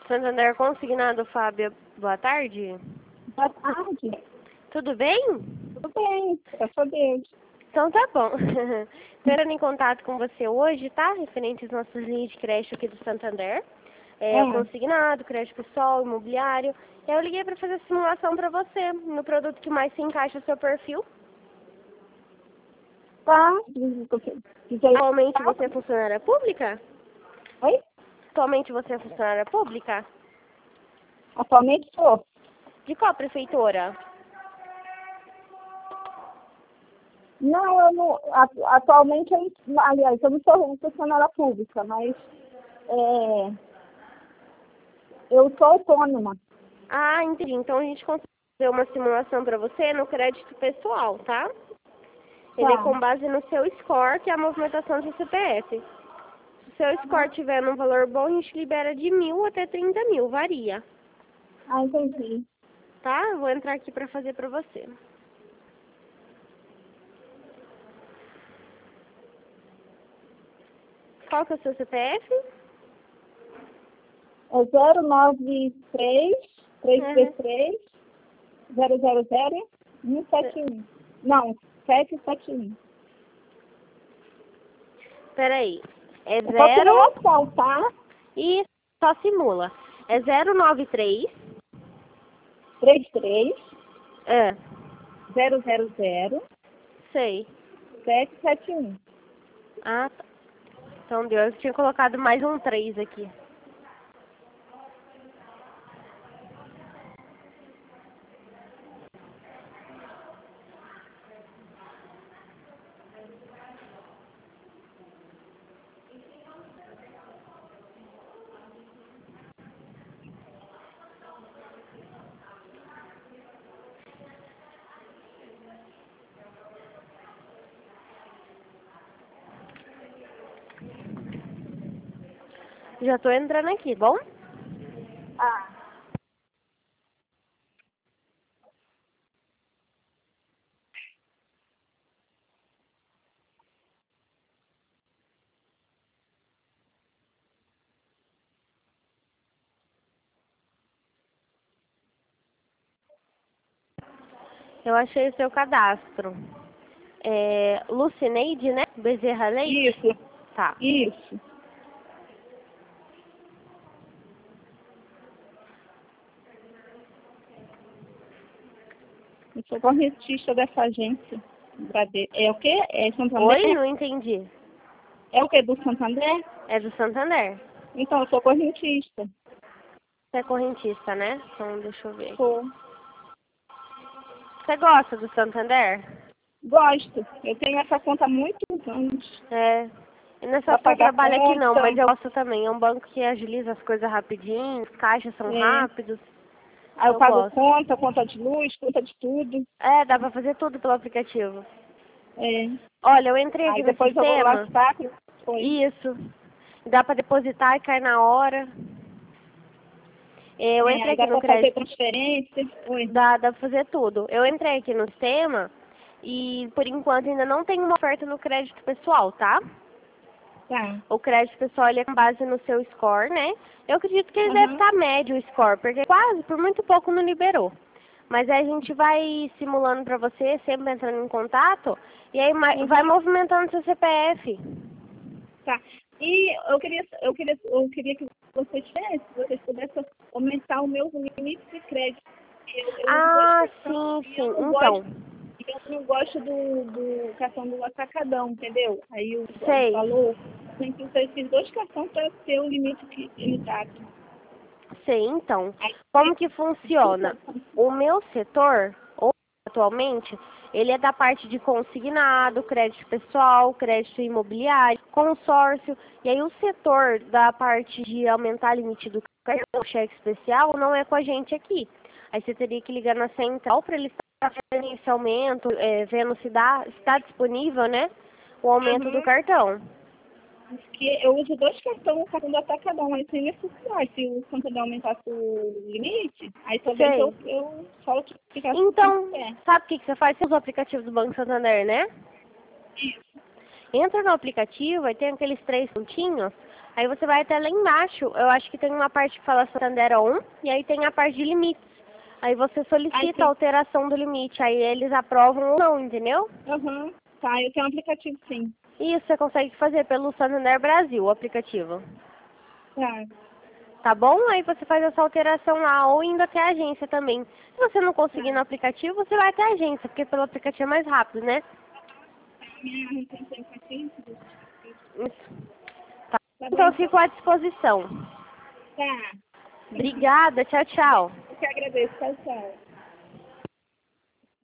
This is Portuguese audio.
Santander Consignado, Fábio. Boa tarde. Boa tarde. Tudo bem? Tudo bem, graças a Deus. Então tá bom. Estou entrando em contato com você hoje, tá? Referente às nossas linhas de crédito aqui do Santander. Consignado, crédito pessoal, imobiliário. Eu liguei para fazer a simulação para você, no produto que mais se encaixa no seu perfil. Tá. Atualmente você é funcionária pública? Oi? Atualmente você é funcionária pública? Atualmente sou. De qual prefeitura? Não, eu não. Atualmente, aliás, eu não sou funcionária pública, mas eu sou autônoma. Ah, entendi. Então a gente consegue fazer uma simulação para você no crédito pessoal, tá? Ele é com base no seu score, que é a movimentação do seu CPF. Se o seu score tiver num valor bom, a gente libera de 1.000 até 30.000, varia. Ah, entendi. Tá? Eu vou entrar aqui para fazer para você. Qual que é o seu CPF? É 093-333-000-171. Não, 771. Peraí. É É só 0 simulação, tá? e só simula. É 093. 33 É, 000 sei. 771. Ah, tá. Então deu. Eu tinha colocado mais um 3 aqui. Já tô entrando aqui, bom? Ah, Eu achei o seu cadastro. É Lucineide, né? Bezerra Leite? isso, Tá. isso. Eu sou correntista dessa agência. É o quê? É Santander? Oi? Não entendi. É o quê? Do Santander? É do Santander. Então, eu sou correntista. Você é correntista, né? Então, deixa eu ver. Sou. Você gosta do Santander? Gosto. Eu tenho essa conta há muitos anos. É. E não é só Pra porque eu pagar trabalho aqui não, conta. mas eu gosto também. É um banco que agiliza as coisas rapidinho, os caixas são É. rápidos. Aí eu Eu pago gosto. conta de luz, conta de tudo. É, dá pra fazer tudo pelo aplicativo. É. Olha, eu entrei aqui Aí no depois eu vou lá sistema. saco. Foi. Isso. Dá pra depositar e cai na hora. Eu entrei Aí aqui dá no pra fazer crédito. transferência. Foi. Dá pra fazer tudo. Eu entrei aqui no sistema e, por enquanto, ainda não tem uma oferta no crédito pessoal, tá? Tá. O crédito pessoal ele é com base no seu score, né? Eu acredito que ele deve Aham. estar médio o score, porque quase, por muito pouco, não liberou. Mas aí a gente vai simulando pra você, sempre entrando em contato, e aí vai movimentando seu CPF. Tá. E eu queria que vocês pudessem aumentar o meu limite de crédito. Eu uso dois Ah, cartões sim, e sim. Então, eu não gosto do cartão do atacadão, entendeu? Aí o sei. valor tem que usar esses dois cartões para ter o limite limitado. Sei, então. Aí, Como que funciona? O meu setor, atualmente, ele é da parte de consignado, crédito pessoal, crédito imobiliário, consórcio. E aí o setor da parte de aumentar o limite do cartão cheque especial não é com a gente aqui. Aí você teria que ligar na central para eles estar fazendo esse aumento, vendo se está disponível, né, o aumento do cartão. que eu uso dois cartões, o cartão do atacadão, aí sem necessidade. Se o Santander aumentasse o limite, aí talvez Sei. eu só ficasse Então, sem sabe o que você faz? Você usa o aplicativo do Banco Santander, né? Entra no aplicativo, aí tem aqueles 3 pontinhos. Aí você vai até lá embaixo, eu acho que tem uma parte que fala Santander On, e aí tem a parte de limites. Aí você solicita a alteração do limite, aí eles aprovam ou não, entendeu? Aham. Tá, eu tenho um aplicativo sim. Isso, você consegue fazer pelo Santander Brasil, o aplicativo. Tá. Tá bom? Aí você faz essa alteração lá, ou indo até a agência também. Se você não conseguir no aplicativo, você vai até a agência, porque pelo aplicativo é mais rápido, né? Minha retenção aqui. Isso. Tá. Tá bom, Então eu então. fico à disposição. Tá. Obrigada, tchau, tchau. Eu que agradeço. Tchau, tchau.